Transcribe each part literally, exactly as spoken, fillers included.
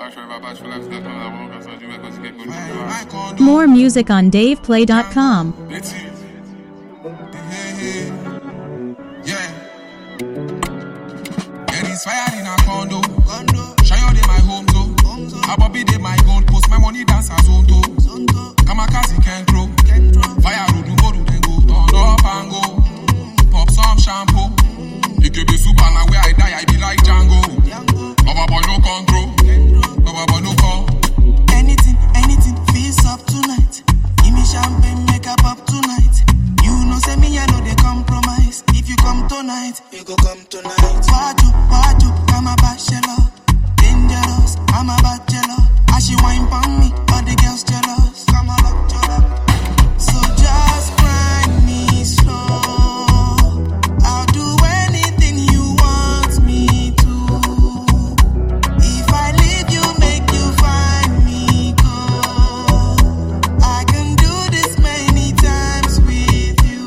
More music on dave play dot com. Fire in a condo, Shayo de my home zone, Abobi de my gold post, my money dance as on to, Kamakazi can throw, fire road modu then go, turn up and go, pop some shampoo, you can be super and where I die I be like Django, Baba boy no control, Baba boy no call. Anything, anything, feels up tonight, give me champagne, make up up tonight, you know say me I know they compromise, if you come tonight, you go come tonight. Waju, waju, I'm a bachelor. Dangerous, I'm a bachelor. As she wine pon me, all the girls jealous. Come on up, jealous. So just grind me slow. I'll do anything you want me to. If I leave you, make you find me go. I can do this many times with you.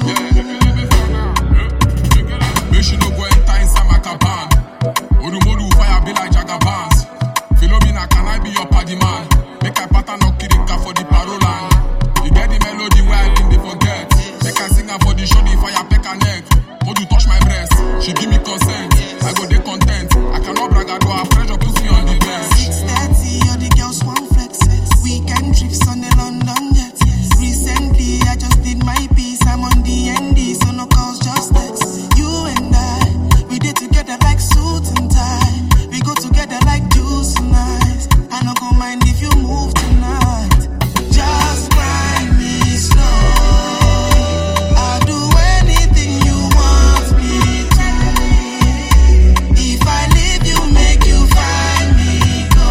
Make she no go enter inside my cabin. Odu modu fire be like Jagabans. Philomena, can I be your party man? Make I pattern no kirika for the parolan. You get the melody where I think they forget. Make I sing her for the show, the fire peck her neck. Odu touch my breast, she give me consent. I go dey content. I cannot brag, I do her pressure, put me on the bench. Steady, all the girls want flexes. Weekend trips on the London jet. Recently, I just did my piece. I'm on the N D, so no calls, just text. You and I, we did together like suit and tie. We go together like juice and ice. I no go mind if you move tonight. Just grind me slow. I'll do anything you want me to. If I leave you, make you find me go.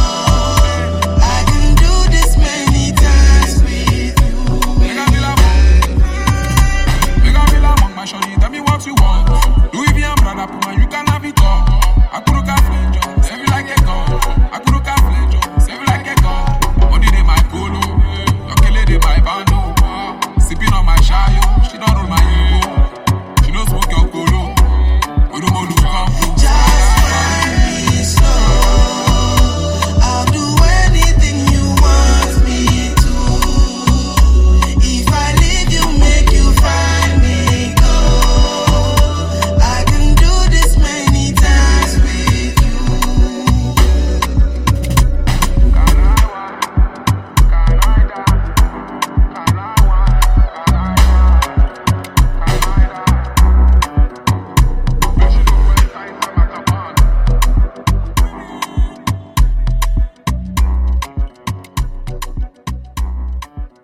I can do this many times with you. Make I feel like Make I feel like my shorty, tell me what you want. Louis V and Prada, Puma, you can have it all. I could look at Flenjo, save it like a gun. I could look at Flenjo, save it like a gun. Money de my polo, lucky lady my bando. Sipping on my shayo, she don't roll my ego. She don't smoke your polo. Odu modu come through. Just grind me slow. I'll do anything you want me to. If I leave you, make you find me go. I can do this many times with you.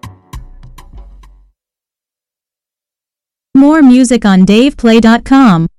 More music on dave play dot com.